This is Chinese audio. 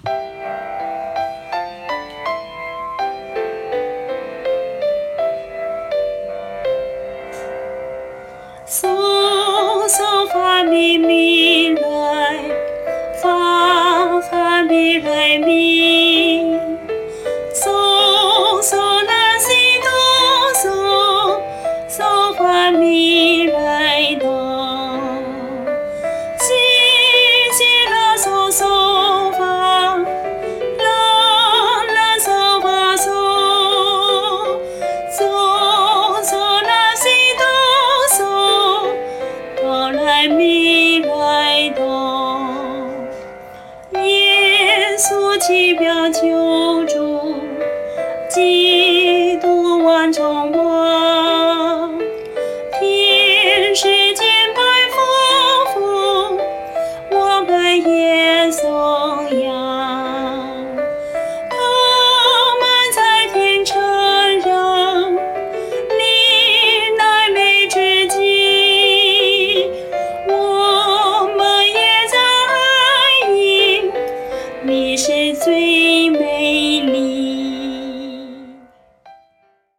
送送发米米来，发米来米，送送那西多送发米来到，西西拉送送发，拉送发送，送那西多送来米来到，耶稣奇妙救主，基督万众王，天使敬拜夫妇，我们也颂扬。他们在天承让，你乃美之极，我们也在爱你，你是